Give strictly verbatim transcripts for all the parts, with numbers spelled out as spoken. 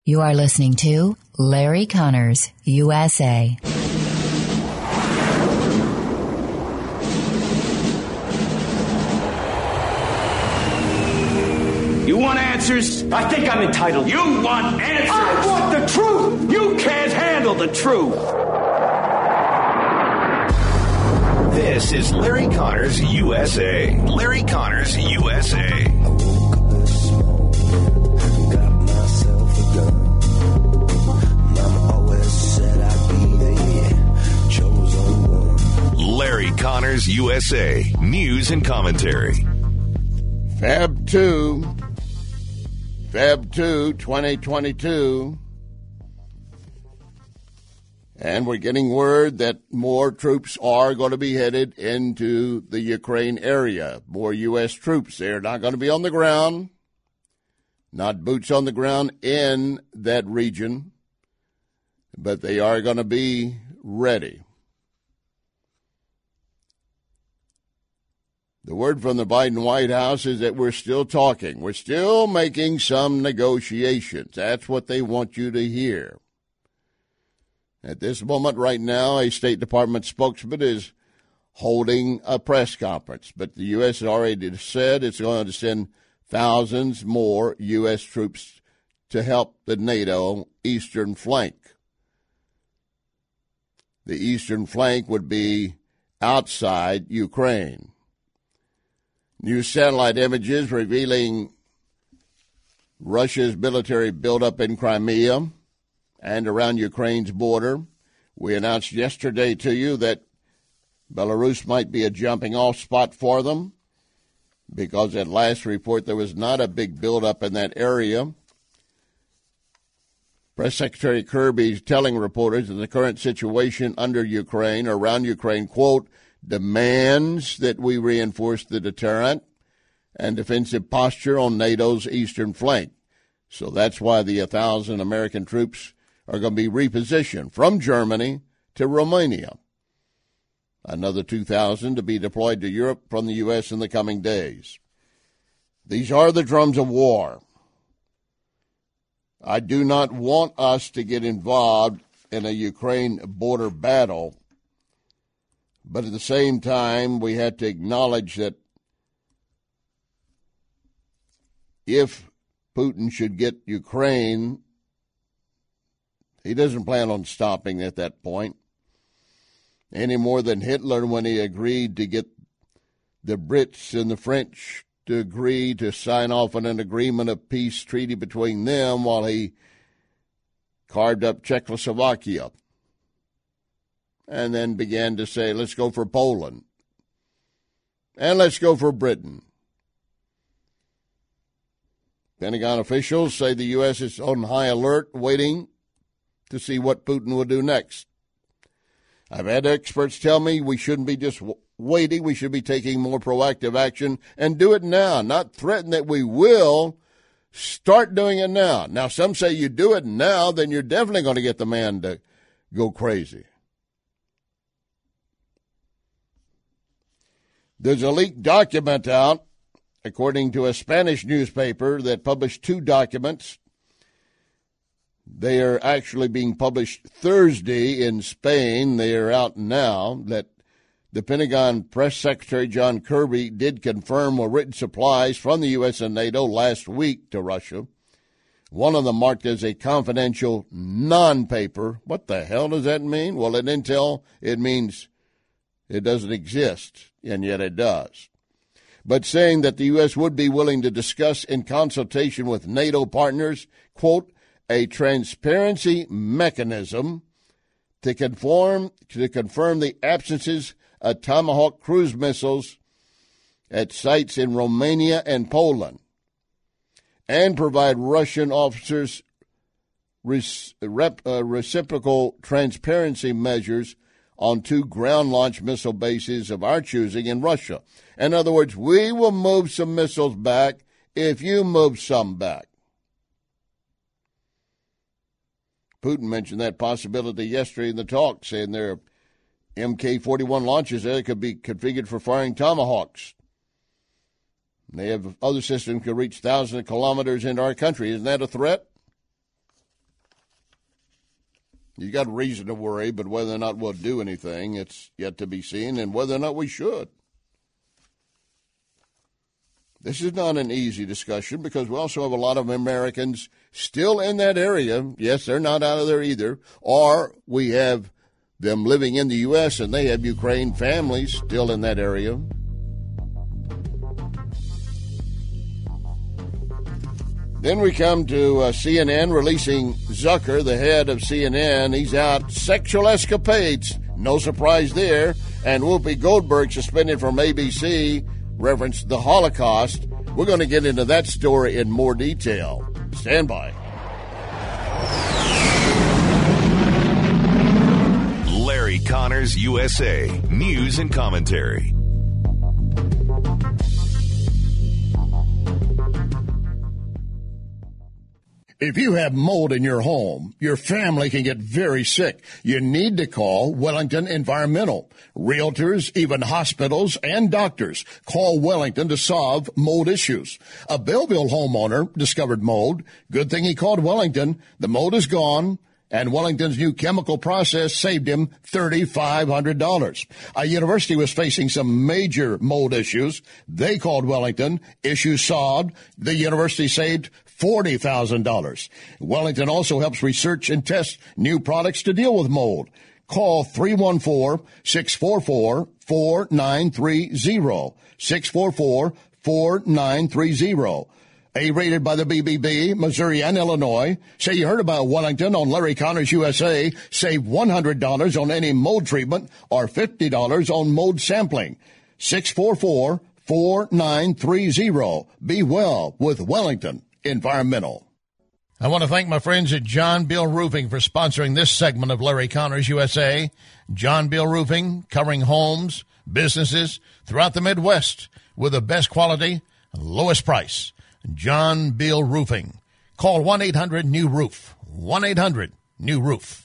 You are listening to Larry Connors, U S A. You want answers? I think I'm entitled. You want answers? I want the truth! You can't handle the truth! This is Larry Connors, U S A. Larry Connors, U S A. Larry Connors, U S A. News and commentary. Feb two, Feb two, twenty twenty-two. And we're getting word that more troops are going to be headed into the Ukraine area. More U S troops. They're not going to be on the ground, not boots on the ground in that region, but they are going to be ready. The word from the Biden White House is that we're still talking. We're still making some negotiations. That's what they want you to hear. At this moment right now, a State Department spokesman is holding a press conference. But the U S has already said it's going to send thousands more U S troops to help the NATO eastern flank. The eastern flank would be outside Ukraine. New satellite images revealing Russia's military buildup in Crimea and around Ukraine's border. We announced yesterday to you that Belarus might be a jumping-off spot for them because at last report there was not a big buildup in that area. Press Secretary Kirby is telling reporters that the current situation under Ukraine, or around Ukraine, quote, demands that we reinforce the deterrent and defensive posture on NATO's eastern flank. So that's why the one thousand American troops are going to be repositioned from Germany to Romania. Another two thousand to be deployed to Europe from the U S in the coming days. These are the drums of war. I do not want us to get involved in a Ukraine border battle. But at the same time, we had to acknowledge that if Putin should get Ukraine, he doesn't plan on stopping at that point, any more than Hitler when he agreed to get the Brits and the French to agree to sign off on an agreement of peace treaty between them while he carved up Czechoslovakia. And then began to say, let's go for Poland. And let's go for Britain. Pentagon officials say the U S is on high alert, waiting to see what Putin will do next. I've had experts tell me we shouldn't be just waiting. We should be taking more proactive action and do it now, not threaten that we will. Start doing it now. Now, some say you do it now, then you're definitely going to get the man to go crazy. There's a leaked document out, according to a Spanish newspaper that published two documents. They are actually being published Thursday in Spain. They are out now. That the Pentagon Press Secretary John Kirby did confirm were written supplies from the U S and NATO last week to Russia. One of them marked as a confidential non-paper. What the hell does that mean? Well, in intel, it means it doesn't exist. And yet it does. But saying that the U S would be willing to discuss in consultation with NATO partners, quote, a transparency mechanism to conform to confirm the absences of Tomahawk cruise missiles at sites in Romania and Poland, and provide Russian officers res, rep, uh, reciprocal transparency measures on two ground-launched missile bases of our choosing in Russia. In other words, we will move some missiles back if you move some back. Putin mentioned that possibility yesterday in the talk, saying there are M K forty-one launches there that could be configured for firing Tomahawks. They have other systems that can reach thousands of kilometers into our country. Isn't that a threat? You got reason to worry, but whether or not we'll do anything, it's yet to be seen, and whether or not we should. This is not an easy discussion because we also have a lot of Americans still in that area. Yes, they're not out of there either. Or we have them living in the U S and they have Ukraine families still in that area. Then we come to uh, C N N releasing Zucker, the head of C N N. He's out sexual escapades. No surprise there. And Whoopi Goldberg suspended from A B C. Referenced the Holocaust. We're going to get into that story in more detail. Stand by. Larry Connors, U S A. News and commentary. If you have mold in your home, your family can get very sick. You need to call Wellington Environmental. Realtors, even hospitals and doctors call Wellington to solve mold issues. A Belleville homeowner discovered mold. Good thing he called Wellington. The mold is gone, and Wellington's new chemical process saved him three thousand five hundred dollars. A university was facing some major mold issues. They called Wellington. Issues solved. The university saved forty thousand dollars. Wellington also helps research and test new products to deal with mold. Call three one four, six four four, four nine three zero, six four four, four nine three zero. A-rated by the B B B, Missouri, and Illinois. Say you heard about Wellington on Larry Connors U S A. Save one hundred dollars on any mold treatment or fifty dollars on mold sampling. six four four, four nine three zero. Be well with Wellington Environmental. I want to thank my friends at John Bill Roofing for sponsoring this segment of Larry Connors U S A. John Bill Roofing, covering homes, businesses throughout the Midwest with the best quality, lowest price. John Bill Roofing. Call one eight hundred new roof. one eight hundred new roof.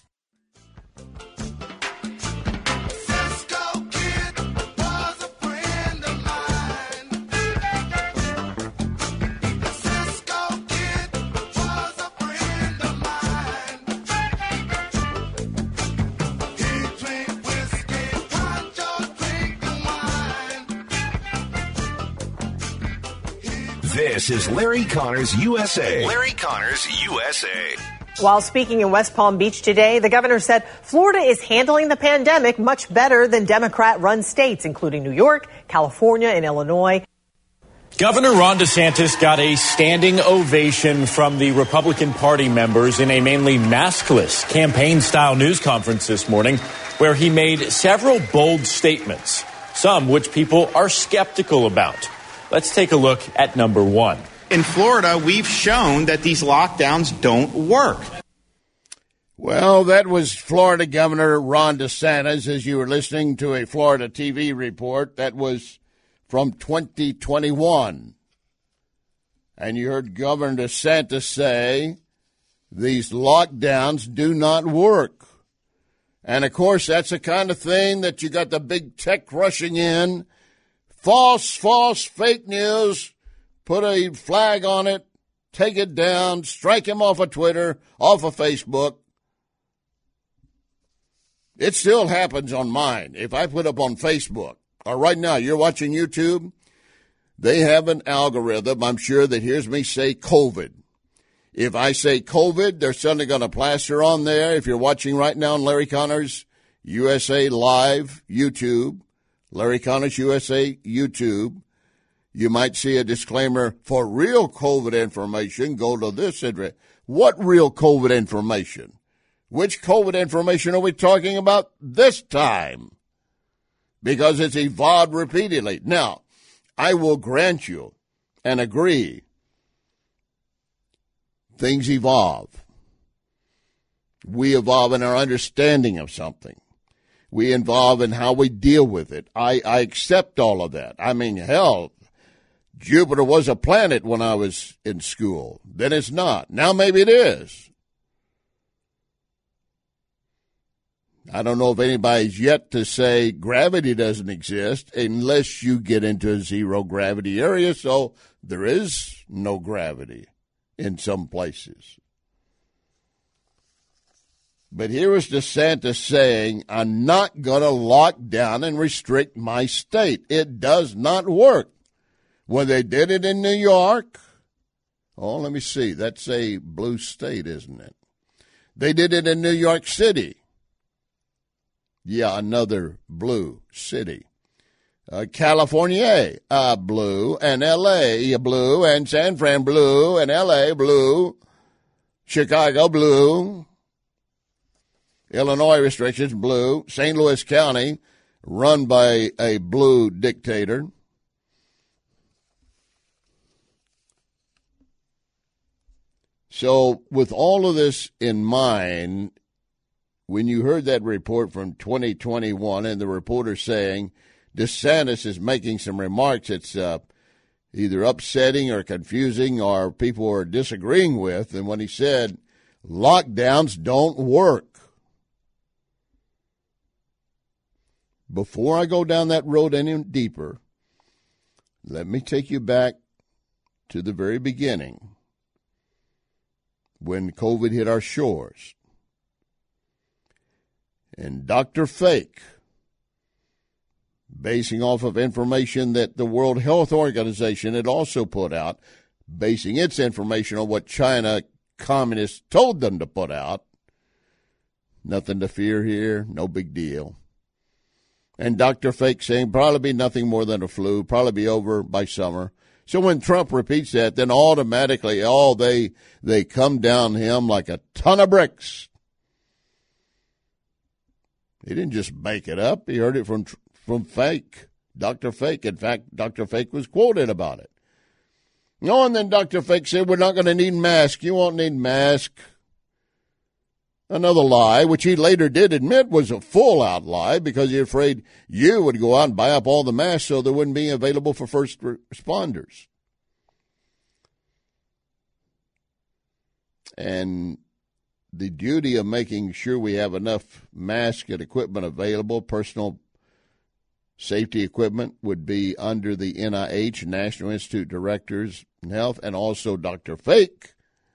This is Larry Connors U S A. Larry Connors U S A. While speaking in West Palm Beach today, the governor said Florida is handling the pandemic much better than Democrat-run states, including New York, California, and Illinois. Governor Ron DeSantis got a standing ovation from the Republican Party members in a mainly maskless campaign-style news conference this morning, where he made several bold statements, some which people are skeptical about. Let's take a look at number one. In Florida, we've shown that these lockdowns don't work. Well, that was Florida Governor Ron DeSantis, as you were listening to a Florida T V report. That was from twenty twenty-one. And you heard Governor DeSantis say these lockdowns do not work. And, of course, that's the kind of thing that you got the big tech rushing in. False, false, fake news. Put a flag on it. Take it down. Strike him off of Twitter, off of Facebook. It still happens on mine. If I put up on Facebook, or right now you're watching YouTube, they have an algorithm, I'm sure, that hears me say COVID. If I say COVID, they're suddenly going to plaster on there. If you're watching right now on Larry Connors U S A Live YouTube, Larry Connors U S A YouTube, you might see a disclaimer, for real COVID information, go to this address. What real COVID information? Which COVID information are we talking about this time? Because it's evolved repeatedly. Now, I will grant you and agree, things evolve. We evolve in our understanding of something. We evolve in how we deal with it. I, I accept all of that. I mean, hell, Jupiter was a planet when I was in school. Then it's not. Now maybe it is. I don't know if anybody's yet to say gravity doesn't exist unless you get into a zero gravity area, so there is no gravity in some places. But here was DeSantis saying, I'm not going to lock down and restrict my state. It does not work. When they did it in New York, oh, let me see, that's a blue state, isn't it? They did it in New York City. Yeah, another blue city. Uh, California, uh, blue, and L A, blue, and San Fran, blue, and L A, blue, Chicago, blue, Illinois restrictions, blue, Saint Louis County, run by a blue dictator. So with all of this in mind, when you heard that report from twenty twenty-one and the reporter saying DeSantis is making some remarks that's uh, either upsetting or confusing or people are disagreeing with, and when he said lockdowns don't work. Before I go down that road any deeper, let me take you back to the very beginning when COVID hit our shores. And Doctor Fake, basing off of information that the World Health Organization had also put out, basing its information on what China communists told them to put out, nothing to fear here, no big deal. And Doctor Fake saying probably be nothing more than a flu, probably be over by summer. So when Trump repeats that, then automatically, oh, they they come down him like a ton of bricks. He didn't just make it up. He heard it from from Fake, Doctor Fake. In fact, Doctor Fake was quoted about it. No, and then Doctor Fake said, we're not going to need masks. You won't need masks. Another lie, which he later did admit was a full-out lie because he was afraid you would go out and buy up all the masks so they wouldn't be available for first responders. And the duty of making sure we have enough masks and equipment available, personal safety equipment, would be under the N I H, National Institute Directors in Health, and also Doctor Fake.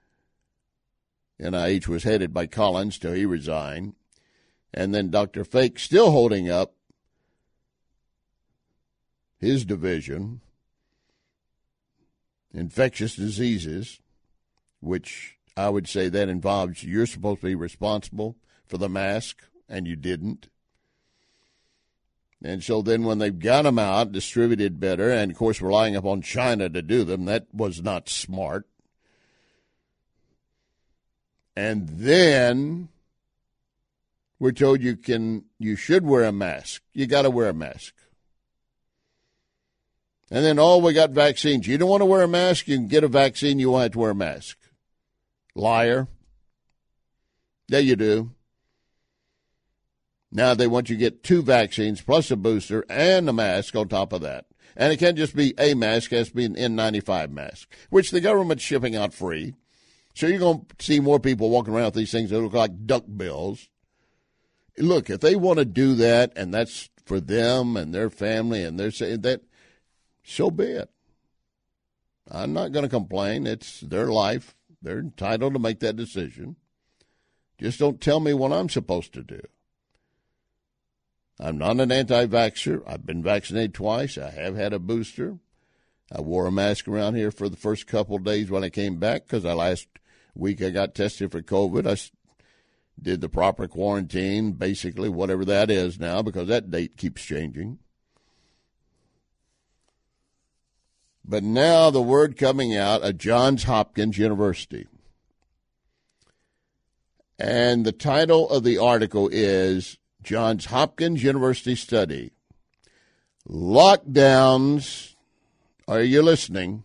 N I H was headed by Collins till he resigned. And then Doctor Fake still holding up his division, infectious diseases, which I would say that involves you're supposed to be responsible for the mask, and you didn't. And so then when they've got them out, distributed better, and, of course, relying upon China to do them, that was not smart. And then we're told you can, you should wear a mask. You got to wear a mask. And then, oh, we got vaccines. You don't want to wear a mask, you can get a vaccine, you won't have to wear a mask. Liar. Yeah, you do. Now they want you to get two vaccines plus a booster and a mask on top of that. And it can't just be a mask, it has to be an N ninety-five mask, which the government's shipping out free. So you're going to see more people walking around with these things that look like duck bills. Look, if they want to do that, and that's for them and their family, and they're saying that, so be it. I'm not going to complain. It's their life. They're entitled to make that decision. Just don't tell me what I'm supposed to do. I'm not an anti-vaxxer. I've been vaccinated twice. I have had a booster. I wore a mask around here for the first couple of days when I came back because I last week I got tested for COVID. I did the proper quarantine, basically, whatever that is now, because that date keeps changing. But now the word coming out of Johns Hopkins University. And the title of the article is Johns Hopkins University Study. Lockdowns, are you listening?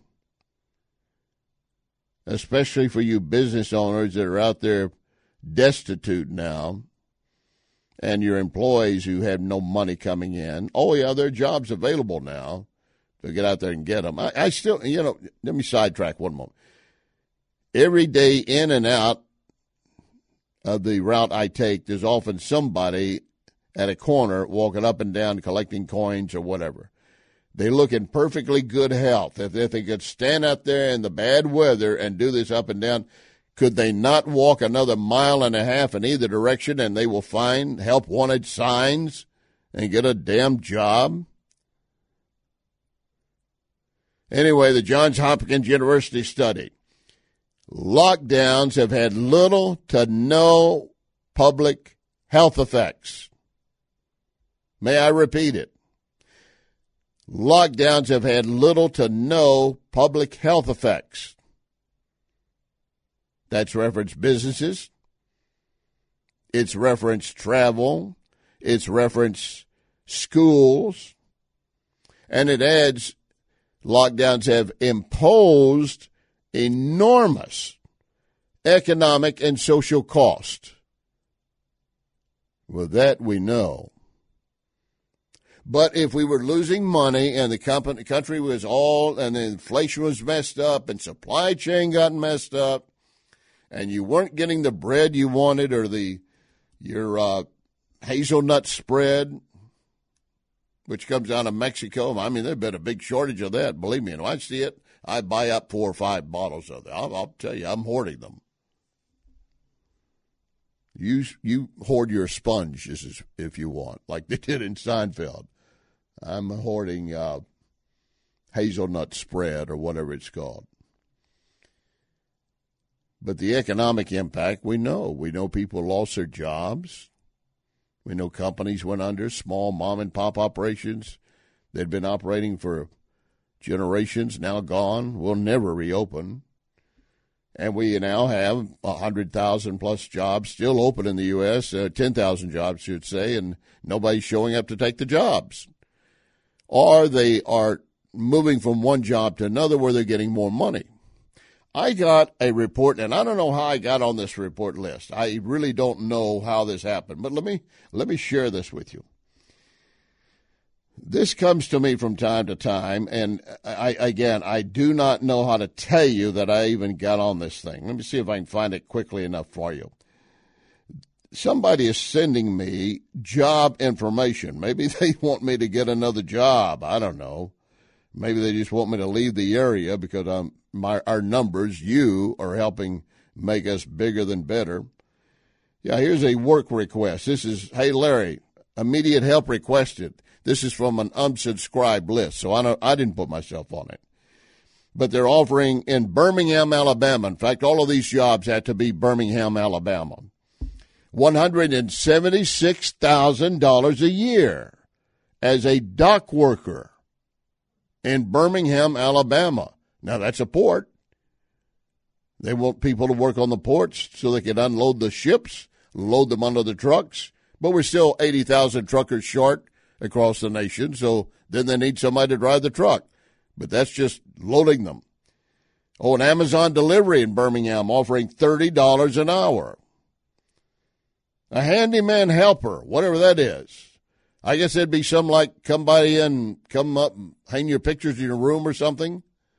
Especially for you business owners that are out there destitute now, and your employees who have no money coming in. Oh, yeah, there are jobs available now. So get out there and get them. I, I still, you know, let me sidetrack one moment. Every day in and out of the route I take, there's often somebody at a corner walking up and down collecting coins or whatever. They look in perfectly good health. If, if they could stand out there in the bad weather and do this up and down, Could they not walk another mile and a half in either direction and they will find help wanted signs and get a damn job? Anyway, the Johns Hopkins University study. Lockdowns have had little to no public health effects. May I repeat it? Lockdowns have had little to no public health effects. That's referenced businesses. It's referenced travel. It's referenced schools. And it adds, lockdowns have imposed enormous economic and social cost. Well, that we know. But if we were losing money and the company, country was all, and the inflation was messed up and supply chain got messed up, and you weren't getting the bread you wanted or the your uh, hazelnut spread, which comes out of Mexico. I mean, there's been a big shortage of that. Believe me, and when I see it, I buy up four or five bottles of it. I'll, I'll tell you, I'm hoarding them. You you hoard your sponges if you want, like they did in Seinfeld. I'm hoarding uh, hazelnut spread or whatever it's called. But the economic impact, we know. We know people lost their jobs. We know companies went under, small mom-and-pop operations. They'd been operating for generations, now gone, will never reopen. And we now have one hundred thousand plus jobs still open in the U S, uh, ten thousand jobs, I should say, and nobody's showing up to take the jobs. Or they are moving from one job to another where they're getting more money. I got a report, and I don't know how I got on this report list. I really don't know how this happened, but let me let me share this with you. This comes to me from time to time, and I, again, I do not know how to tell you that I even got on this thing. Let me see if I can find it quickly enough for you. Somebody is sending me job information. Maybe they want me to get another job. I don't know. Maybe they just want me to leave the area because I'm, my, our numbers, you, are helping make us bigger than better. Yeah, here's a work request. This is, hey, Larry, immediate help requested. This is from an unsubscribed list, so I don't, I didn't put myself on it. But they're offering in Birmingham, Alabama. In fact, all of these jobs had to be Birmingham, Alabama. one hundred seventy-six thousand dollars a year as a dock worker in Birmingham, Alabama. Now, that's a port. They want people to work on the ports so they can unload the ships, load them onto the trucks. But we're still eighty thousand truckers short across the nation, so then they need somebody to drive the truck. But that's just loading them. Oh, an Amazon delivery in Birmingham offering thirty dollars an hour. A handyman helper, whatever that is. I guess it'd be some like come by and come up and hang your pictures in your room or something.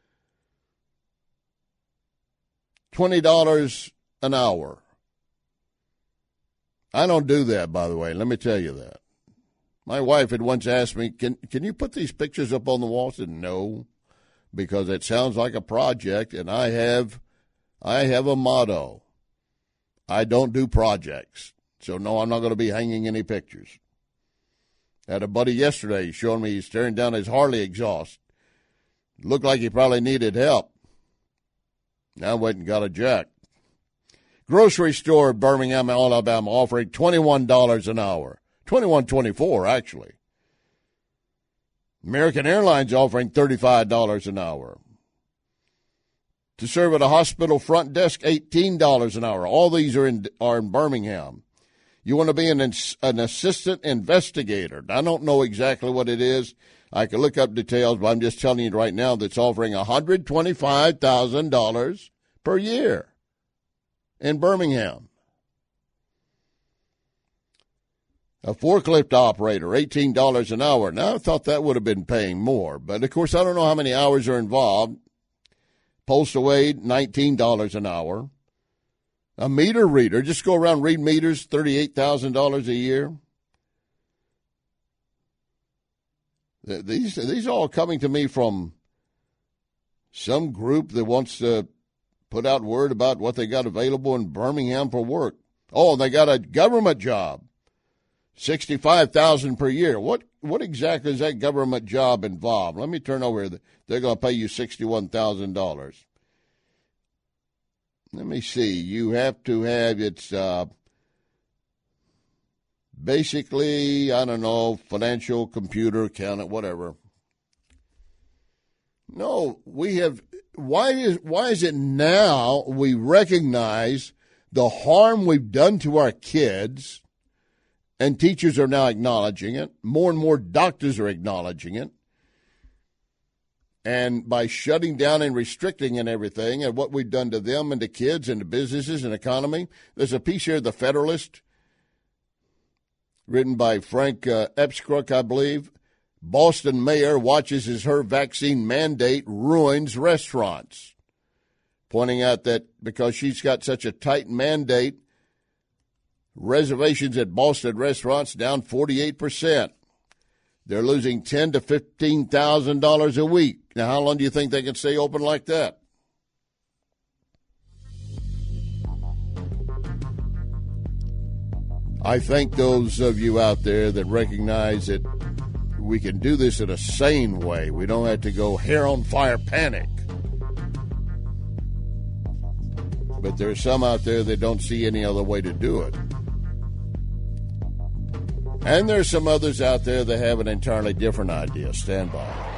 twenty dollars an hour. I don't do that, by the way. Let me tell you that. My wife had once asked me, can can you put these pictures up on the wall? I said, no, because it sounds like a project, and I have I have a motto. I don't do projects. So, no, I'm not going to be hanging any pictures. I had a buddy yesterday showing me he's tearing down his Harley exhaust. Looked like he probably needed help. Now I went and got a jack. Grocery store in Birmingham, Alabama, offering twenty-one dollars an hour. twenty-one twenty-four, actually. American Airlines offering thirty-five dollars an hour. To serve at a hospital front desk, eighteen dollars an hour. All these are in are in Birmingham. You want to be an an assistant investigator. I don't know exactly what it is. I can look up details, but I'm just telling you right now that's offering one hundred twenty-five thousand dollars per year in Birmingham. A forklift operator, eighteen dollars an hour. Now, I thought that would have been paying more, but, of course, I don't know how many hours are involved. Postal aid, nineteen dollars an hour. A meter reader, just go around read meters, thirty-eight thousand dollars a year. These, these are all coming to me from some group that wants to put out word about what they got available in Birmingham for work. Oh, they got a government job, sixty-five thousand dollars per year. What what exactly is that government job involved? Let me turn over here. They're going to pay you sixty-one thousand dollars. Let me see. You have to have, it's uh, basically, I don't know, financial, computer, accountant, whatever. No, we have, why is, why is it now we recognize the harm we've done to our kids, and teachers are now acknowledging it. More and more doctors are acknowledging it. And by shutting down and restricting and everything and what we've done to them and to kids and to businesses and economy, there's a piece here, The Federalist, written by Frank uh, Epscrook, I believe. Boston mayor watches as her vaccine mandate ruins restaurants, pointing out that because she's got such a tight mandate, reservations at Boston restaurants down forty-eight percent. They're losing ten thousand to fifteen thousand dollars a week. Now, how long do you think they can stay open like that? I thank those of you out there that recognize that we can do this in a sane way. We don't have to go hair on fire panic. But there's some out there that don't see any other way to do it. And there's some others out there that have an entirely different idea. Stand by.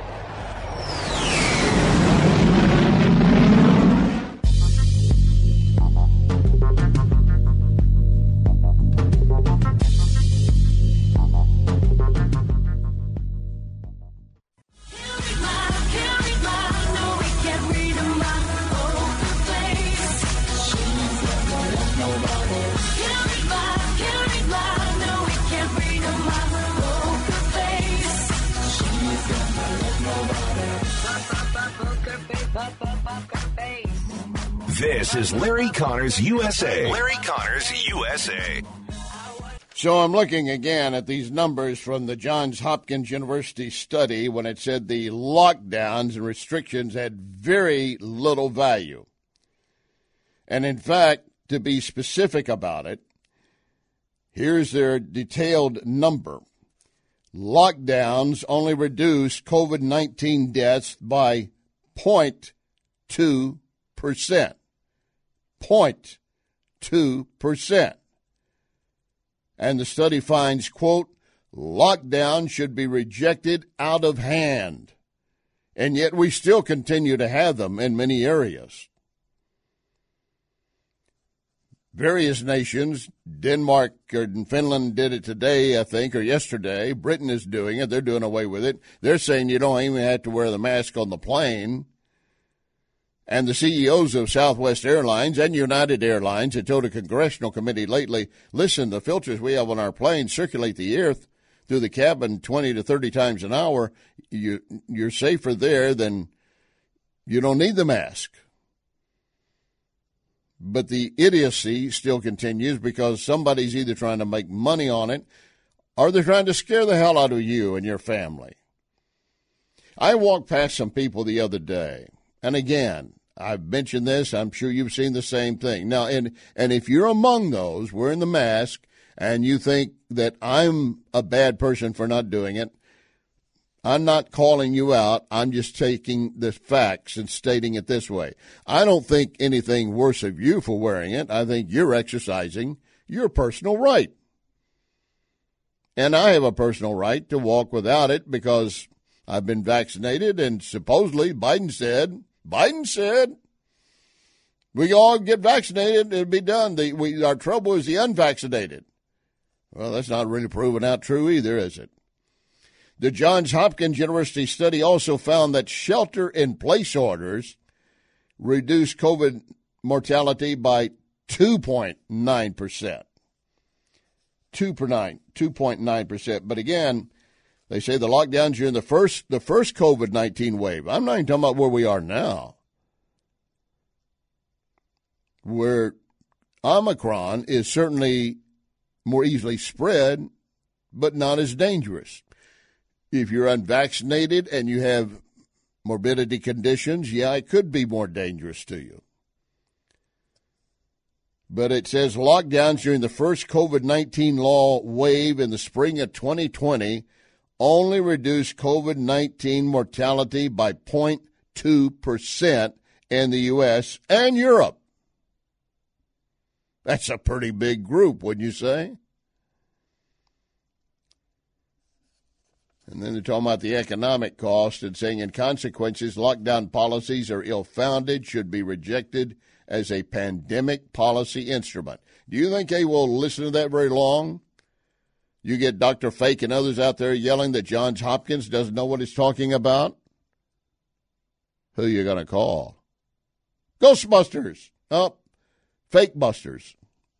This is Larry Connors U S A. Larry Connors U S A. So I'm looking again at these numbers from the Johns Hopkins University study when it said the lockdowns and restrictions had very little value. And in fact, to be specific about it, here's their detailed number. Lockdowns only reduced COVID nineteen deaths by zero point two percent. zero point two percent. And the study finds, quote, lockdown should be rejected out of hand. And yet we still continue to have them in many areas. Various nations, Denmark and Finland did it today, I think, or yesterday. Britain is doing it. They're doing away with it. They're saying you don't even have to wear the mask on the plane. And the C E Os of Southwest Airlines and United Airlines had told a congressional committee lately, listen, the filters we have on our planes circulate the air through the cabin twenty to thirty times an hour. You, you're safer there than you don't need the mask. But the idiocy still continues because somebody's either trying to make money on it or they're trying to scare the hell out of you and your family. I walked past some people the other day, and again, I've mentioned this. I'm sure you've seen the same thing. Now, and, and if you're among those wearing the mask and you think that I'm a bad person for not doing it, I'm not calling you out. I'm just taking the facts and stating it this way. I don't think anything worse of you for wearing it. I think you're exercising your personal right. And I have a personal right to walk without it because I've been vaccinated, and supposedly Biden said, Biden said, we all get vaccinated, it'll be done. The, we, our trouble is the unvaccinated. Well, that's not really proven out true either, is it? The Johns Hopkins University study also found that shelter-in-place orders reduced COVID mortality by two point nine percent. two point nine percent. But again, they say the lockdowns during the first the first COVID nineteen wave. I'm not even talking about where we are now, where Omicron is certainly more easily spread, but not as dangerous. If you're unvaccinated and you have morbidity conditions, yeah, it could be more dangerous to you. But it says lockdowns during the first COVID nineteen law wave in the spring of twenty twenty only reduced COVID nineteen mortality by zero point two percent in the U S and Europe. That's a pretty big group, wouldn't you say? And then they're talking about the economic cost and saying, in consequences, lockdown policies are ill-founded, should be rejected as a pandemic policy instrument. Do you think they will listen to that very long? You get Doctor Fake and others out there yelling that Johns Hopkins doesn't know what he's talking about? Who are you going to call? Ghostbusters. Oh, Fake Busters.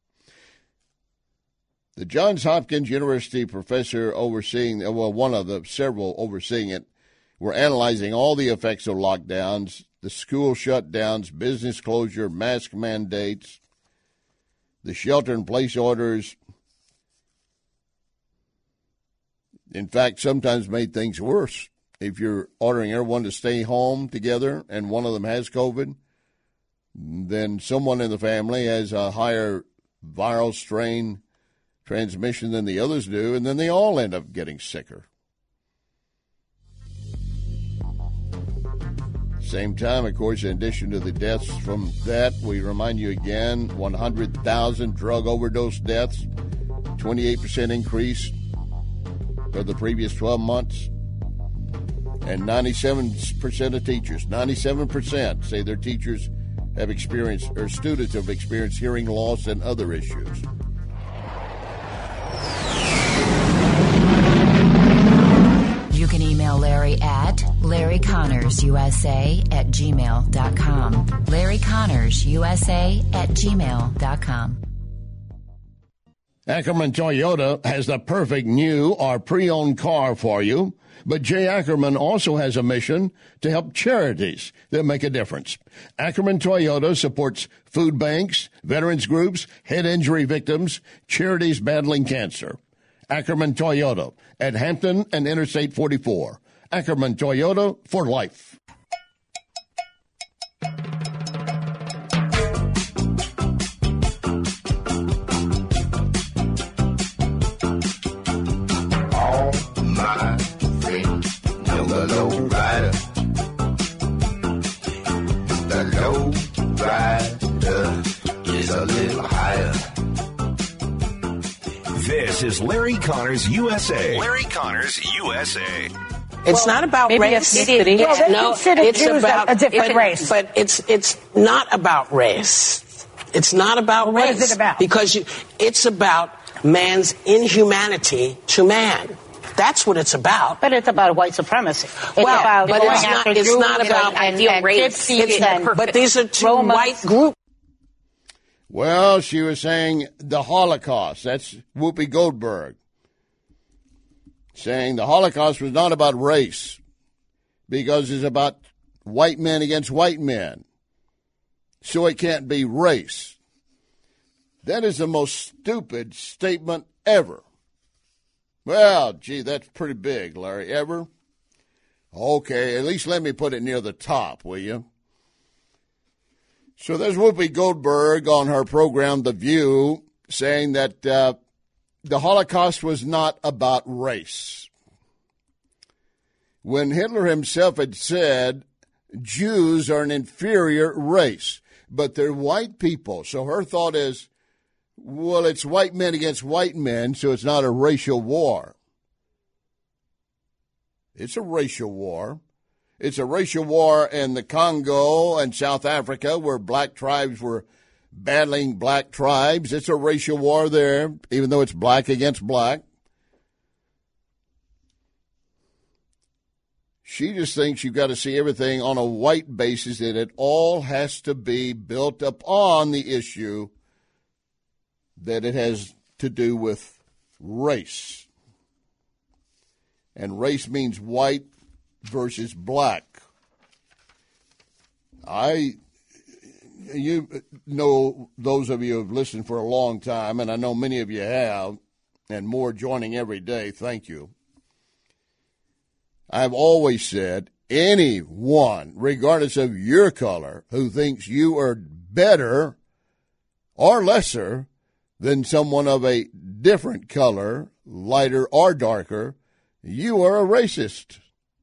The Johns Hopkins University professor overseeing, well, one of the several overseeing it, were analyzing all the effects of lockdowns, the school shutdowns, business closure, mask mandates, the shelter-in-place orders. In fact, sometimes made things worse. If you're ordering everyone to stay home together and one of them has COVID, then someone in the family has a higher viral strain transmission than the others do, and then they all end up getting sicker. Same time, of course, in addition to the deaths from that, we remind you again, one hundred thousand drug overdose deaths, twenty-eight percent increase for the previous twelve months. And ninety-seven percent of teachers, ninety-seven percent say their teachers have experienced, or students have experienced hearing loss and other issues. You can email Larry at Larry Connors U S A at gmail dot com. Larry Connors U S A at gmail dot com. Ackerman Toyota has the perfect new or pre-owned car for you, but Jay Ackerman also has a mission to help charities that make a difference. Ackerman Toyota supports food banks, veterans groups, head injury victims, charities battling cancer. Ackerman Toyota at Hampton and Interstate forty-four. Ackerman Toyota for life. All my friends know the low rider. The low rider is a little higher. This is Larry Connors U S A. Larry Connors U S A. It's well, not about race. It is. It is. It's, no, it's Jews about a different it, race. But it's it's not about race. It's not about well, race. What is it about? Because you, it's about man's inhumanity to man. That's what it's about. But it's about white supremacy. It's well, about but going it's after not. It's Jews not about and, and, and race. It's, and but these are two Romans. white groups. Well, she was saying the Holocaust. That's Whoopi Goldberg. Saying the Holocaust was not about race because it's about white men against white men. So it can't be race. That is the most stupid statement ever. Well, gee, that's pretty big, Larry. Ever? Okay, at least let me put it near the top, will you? So there's Whoopi Goldberg on her program, The View, saying that uh, the Holocaust was not about race. When Hitler himself had said Jews are an inferior race, but they're white people. So her thought is, well, it's white men against white men, so it's not a racial war. It's a racial war. It's a racial war in the Congo and South Africa where black tribes were battling black tribes. It's a racial war there, even though it's black against black. She just thinks you've got to see everything on a white basis, and it all has to be built upon the issue that it has to do with race. And race means white versus black. I, you know, those of you who have listened for a long time, and I know many of you have, and more joining every day, thank you. I've always said, anyone, regardless of your color, who thinks you are better or lesser than someone of a different color, lighter or darker, you are a racist.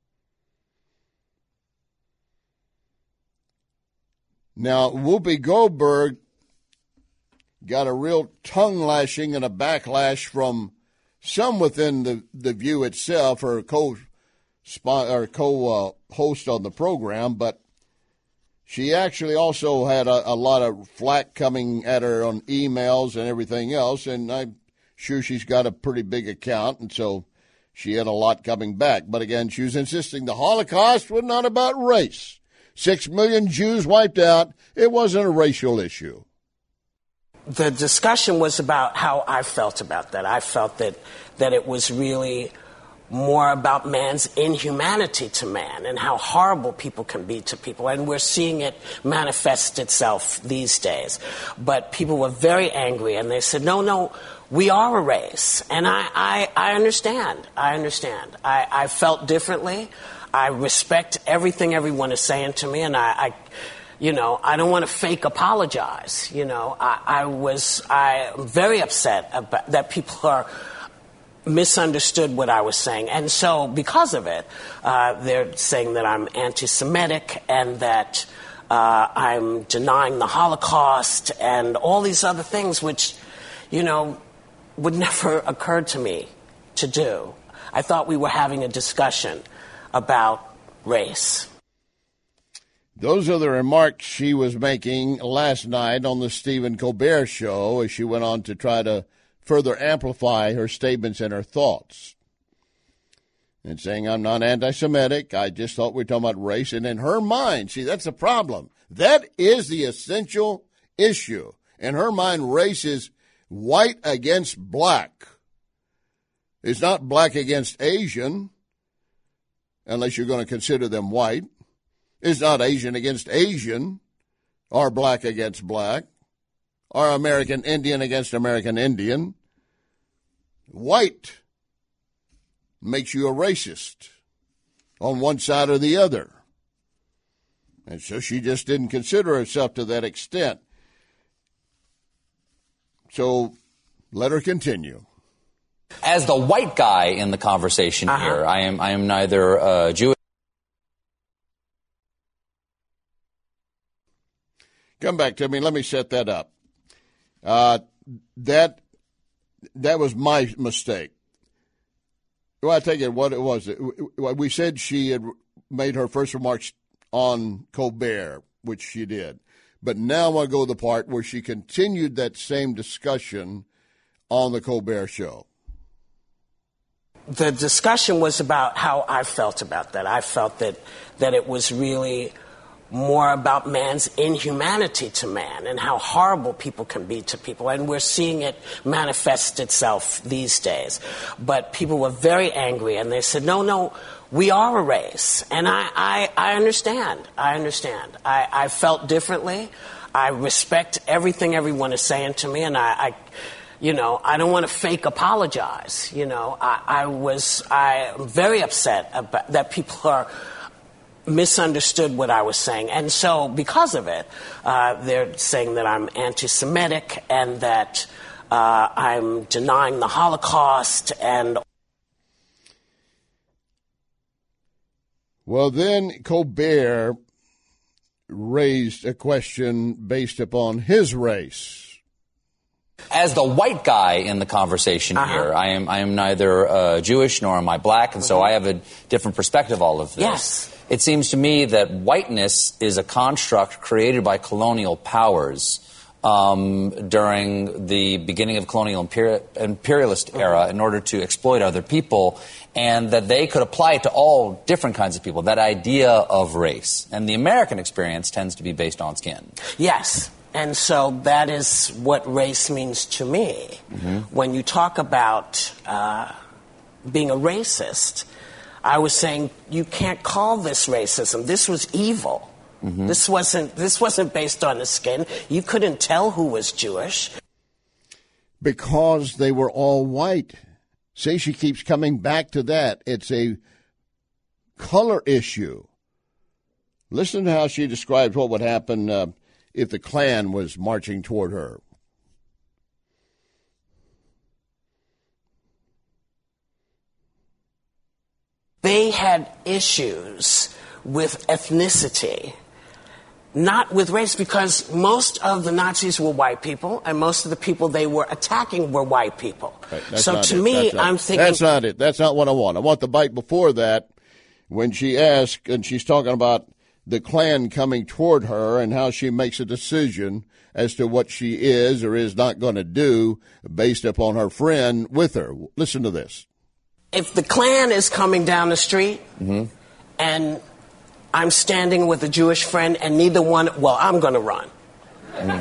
Now, Whoopi Goldberg got a real tongue lashing and a backlash from some within the, the View itself, her co or co-host on the program, but she actually also had a, a lot of flack coming at her on emails and everything else, and I'm sure she's got a pretty big account, and so she had a lot coming back. But again, she was insisting the Holocaust was not about race. Six million Jews wiped out. It wasn't a racial issue. The discussion was about how I felt about that. I felt that, that it was really more about man's inhumanity to man and how horrible people can be to people. And we're seeing it manifest itself these days. But people were very angry, and they said, no, no, we are a race. And I, I, I understand. I understand. I, I felt differently. I respect everything everyone is saying to me, and I, I you know, I don't want to fake apologize. You know, I, I was, I'm very upset about that people are misunderstood what I was saying. And so because of it, uh, they're saying that I'm anti-Semitic and that uh, I'm denying the Holocaust and all these other things which, you know, would never occur to me to do. I thought we were having a discussion about race. Those are the remarks she was making last night on the Stephen Colbert Show as she went on to try to further amplify her statements and her thoughts. And saying, I'm not anti-Semitic, I just thought we were talking about race. And in her mind, see, that's the problem. That is the essential issue. In her mind, race is white against black. It's not black against Asian, unless you're going to consider them white. It's not Asian against Asian, or black against black, or American Indian against American Indian. White makes you a racist on one side or the other. And so she just didn't consider herself to that extent. So let her continue. As the white guy in the conversation uh-huh. here, I am I am neither uh, Jewish. Come back to me. Let me set that up. Uh, that that was my mistake. Well, I take it what it was. We said she had made her first remarks on Colbert, which she did. But now I want to go to the part where she continued that same discussion on the Colbert Show. The discussion was about how I felt about that. I felt that, that it was really more about man's inhumanity to man and how horrible people can be to people. And we're seeing it manifest itself these days. But people were very angry, and they said, no, no, we are a race. And I, I, I understand. I understand. I, I felt differently. I respect everything everyone is saying to me, and I... I You know, I don't want to fake apologize. You know, I, I was, I'm very upset about that people are misunderstood what I was saying. And so because of it, uh, they're saying that I'm anti-Semitic and that uh, I'm denying the Holocaust and... Well, then Colbert raised a question based upon his race. As the white guy in the conversation uh-huh. here, I am I am neither uh, Jewish nor am I black, and mm-hmm. so I have a different perspective of all of this. Yes. It seems to me that whiteness is a construct created by colonial powers um, during the beginning of colonial imperi- imperialist mm-hmm. era in order to exploit other people, and that they could apply it to all different kinds of people, that idea of race. And the American experience tends to be based on skin. Yes. And so that is what race means to me. Mm-hmm. When you talk about uh, being a racist, I was saying you can't call this racism. This was evil. Mm-hmm. This wasn't. This wasn't based on the skin. You couldn't tell who was Jewish because they were all white. See, she keeps coming back to that. It's a color issue. Listen to how she describes what would happen. Uh, if the Klan was marching toward her. they had issues with ethnicity, not with race, because most of the Nazis were white people, and most of the people they were attacking were white people. Right, so to it. me, not, I'm thinking... That's not it. That's not what I want. I want the bite before that, when she asked, and she's talking about the Klan coming toward her and how she makes a decision as to what she is or is not going to do based upon her friend with her. Listen to this. If the Klan is coming down the street mm-hmm. and I'm standing with a Jewish friend and neither one, well, I'm going to run. Mm.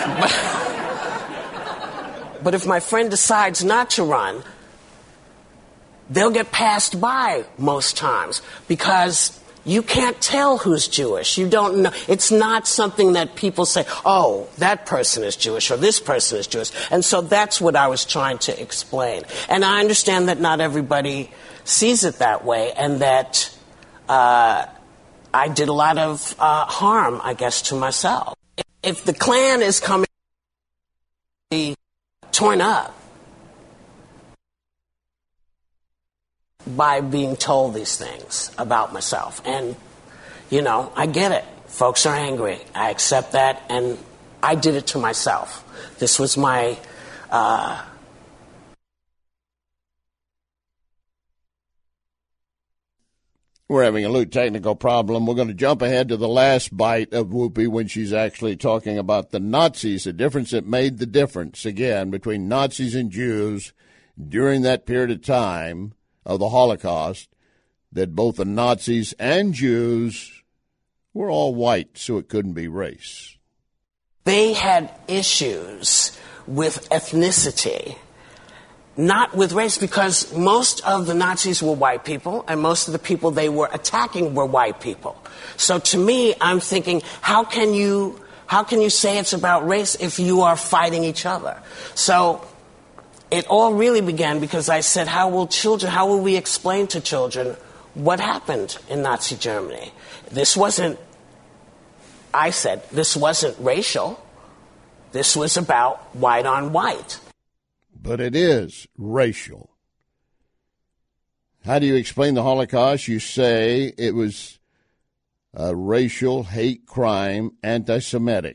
But, but if my friend decides not to run, they'll get passed by most times because you can't tell who's Jewish. You don't know. It's not something that people say, oh, that person is Jewish or this person is Jewish. And so that's what I was trying to explain. And I understand that not everybody sees it that way and that uh, I did a lot of uh, harm, I guess, to myself. If the Klan is coming to be torn up by being told these things about myself. And, you know, I get it. Folks are angry. I accept that, and I did it to myself. This was my... Uh, We're having a little technical problem. We're going to jump ahead to the last bite of Whoopi when she's actually talking about the Nazis, the difference that made the difference, again, between Nazis and Jews during that period of time of the Holocaust, that both the Nazis and Jews were all white, so it couldn't be race. They had issues with ethnicity, not with race, because most of the Nazis were white people, and most of the people they were attacking were white people. So to me, I'm thinking, how can you, how can you say it's about race if you are fighting each other? So it all really began because I said, how will children, how will we explain to children what happened in Nazi Germany? This wasn't, I said, this wasn't racial. This was about white on white. But it is racial. How do you explain the Holocaust? You say it was a racial hate crime, anti-Semitic.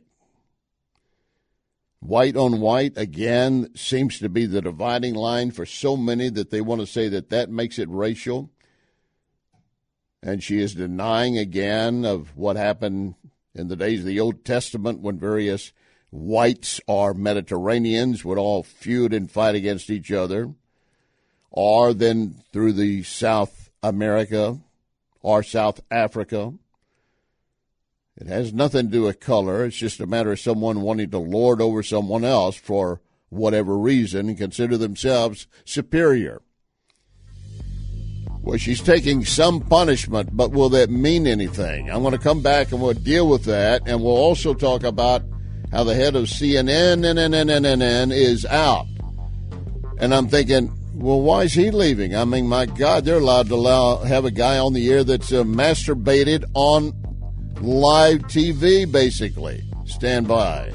White on white, again, seems to be the dividing line for so many that they want to say that that makes it racial. And she is denying again of what happened in the days of the Old Testament when various whites or Mediterraneans would all feud and fight against each other, or then through the South America or South Africa. It has nothing to do with color. It's just a matter of someone wanting to lord over someone else for whatever reason and consider themselves superior. Well, she's taking some punishment, but will that mean anything? I'm going to come back and we'll deal with that, and we'll also talk about how the head of C N N is out. And I'm thinking, well, why is he leaving? I mean, my God, they're allowed to allow, have a guy on the air that's uh, masturbated on live T V, basically. Stand by.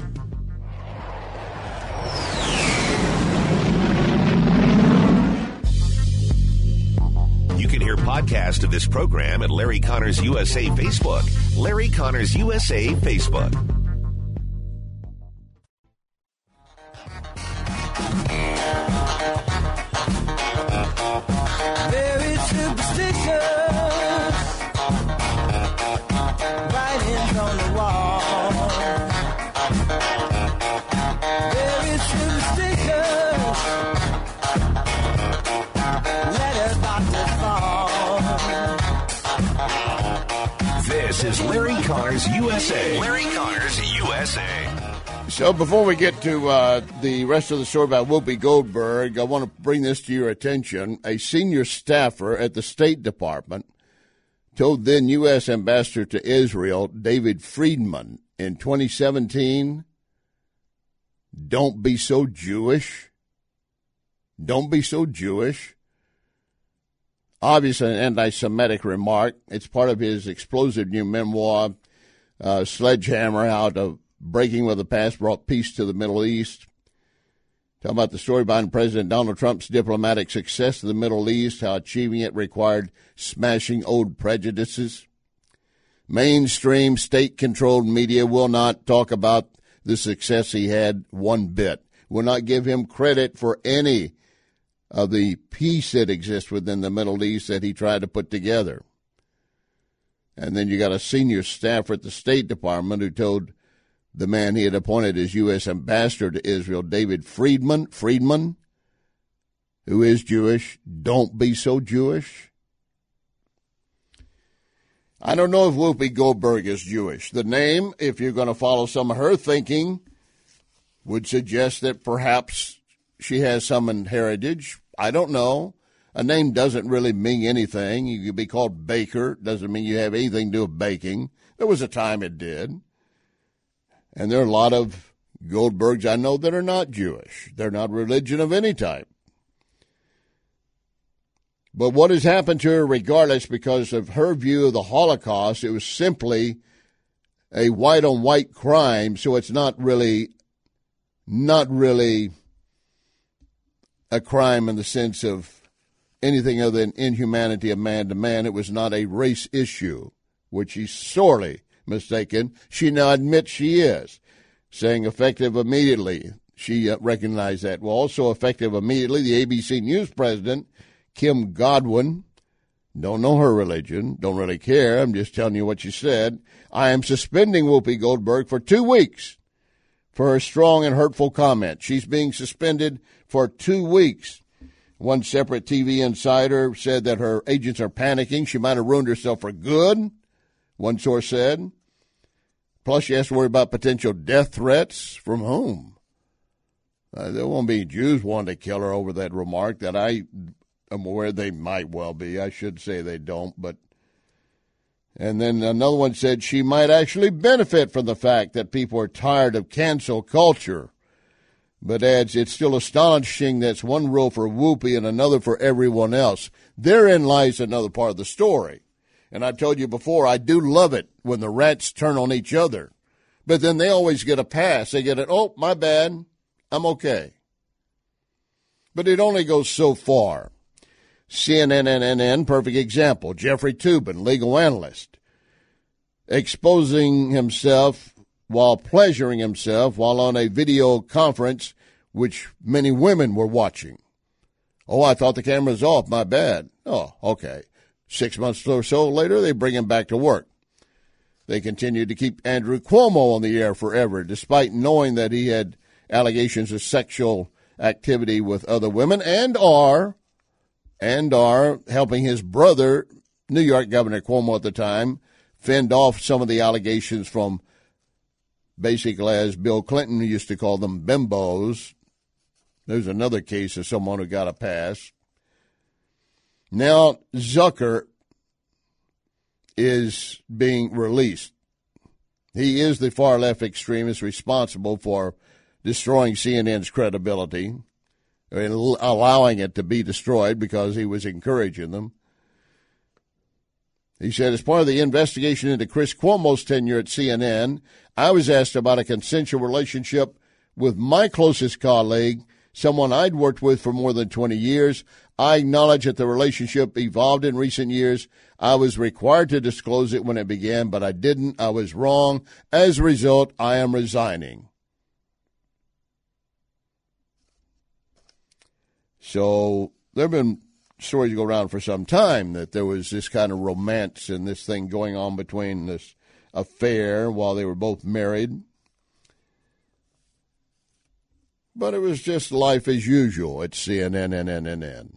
You can hear podcast of this program at Larry Connors U S A Facebook. Larry Connors U S A Facebook. Very superstitious, writings on the wall. Very superstitious, letters about to fall. This is Larry Connors U S A. Larry Connors U S A. So before we get to uh, the rest of the story about Whoopi Goldberg, I want to bring this to your attention. A senior staffer at the State Department told then U S Ambassador to Israel, David Friedman, in twenty seventeen, don't be so Jewish. Don't be so Jewish. Obviously an anti-Semitic remark. It's part of his explosive new memoir, uh, Sledgehammer, How to Breaking with the Past Brought Peace to the Middle East. Talking about the story behind President Donald Trump's diplomatic success in the Middle East, how achieving it required smashing old prejudices. Mainstream state-controlled media will not talk about the success he had one bit, will not give him credit for any of the peace that exists within the Middle East that he tried to put together. And then you got a senior staffer at the State Department who told the man he had appointed as U S ambassador to Israel, David Friedman, Friedman, who is Jewish, don't be so Jewish. I don't know if Whoopi Goldberg is Jewish. The name, if you're going to follow some of her thinking, would suggest that perhaps she has some heritage. I don't know. A name doesn't really mean anything. You could be called Baker. Doesn't mean you have anything to do with baking. There was a time it did. And there are a lot of Goldbergs I know that are not Jewish. They're not religion of any type. But what has happened to her, regardless, because of her view of the Holocaust, it was simply a white-on-white crime, so it's not really, not really a crime in the sense of anything other than inhumanity of man to man. It was not a race issue, which she's sorely mistaken. She now admits she is, saying effective immediately. She uh, recognized that. Well, also effective immediately, the A B C News president, Kim Godwin, don't know her religion, don't really care, I'm just telling you what she said. I am suspending Whoopi Goldberg for two weeks for her strong and hurtful comment. She's being suspended for two weeks. One separate T V insider said that her agents are panicking. She might have ruined herself for good, one source said. Plus, she has to worry about potential death threats. From whom? Uh, there won't be Jews wanting to kill her over that remark that I am aware they might well be. I should say they don't, but. And then another one said she might actually benefit from the fact that people are tired of cancel culture, but adds it's still astonishing that's one rule for Whoopi and another for everyone else. Therein lies another part of the story. And I told you before, I do love it when the rats turn on each other. But then they always get a pass. They get it, oh, my bad, I'm okay. But it only goes so far. C N N, N N N, perfect example. Jeffrey Toobin, legal analyst, exposing himself while pleasuring himself while on a video conference which many women were watching. Oh, I thought the camera's off, my bad. Oh, okay. Six months or so later, they bring him back to work. They continued to keep Andrew Cuomo on the air forever, despite knowing that he had allegations of sexual activity with other women and are, and are helping his brother, New York Governor Cuomo at the time, fend off some of the allegations from basically, as Bill Clinton used to call them, bimbos. There's another case of someone who got a pass. Now, Zucker is being released. He is the far-left extremist responsible for destroying C N N's credibility, and allowing it to be destroyed because he was encouraging them. He said, as part of the investigation into Chris Cuomo's tenure at C N N, I was asked about a consensual relationship with my closest colleague, someone I'd worked with for more than twenty years. I acknowledge that the relationship evolved in recent years. I was required to disclose it when it began, but I didn't. I was wrong. As a result, I am resigning. So there have been stories go around for some time that there was this kind of romance and this thing going on between this affair while they were both married. But it was just life as usual at C N N, N N N N.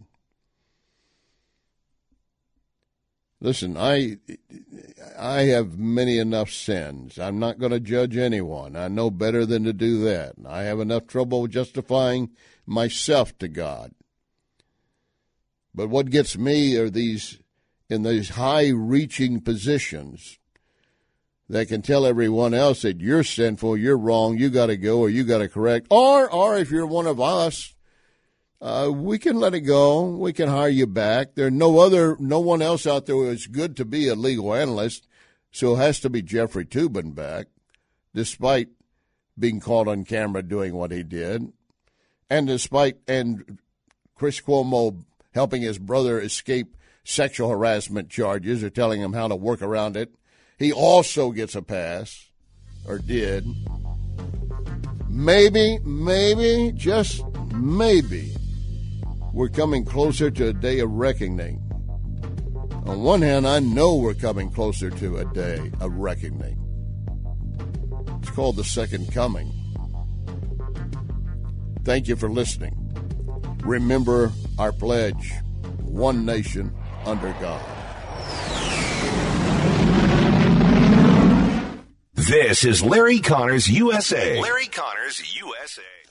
Listen, I I have many enough sins. I'm not going to judge anyone. I know better than to do that. I have enough trouble justifying myself to God. But what gets me are these, in these high-reaching positions that can tell everyone else that you're sinful, you're wrong, you got to go, or you got to correct. Or, or if you're one of us, uh, we can let it go. We can hire you back. There's no other, no one else out there who is good to be a legal analyst, so it has to be Jeffrey Toobin back, despite being caught on camera doing what he did. And despite and Chris Cuomo helping his brother escape sexual harassment charges or telling him how to work around it, he also gets a pass, or did. Maybe, maybe, just maybe, we're coming closer to a day of reckoning. On one hand, I know we're coming closer to a day of reckoning. It's called the Second Coming. Thank you for listening. Remember our pledge, one nation under God. This is Larry Connors, U S A. Larry Connors, U S A.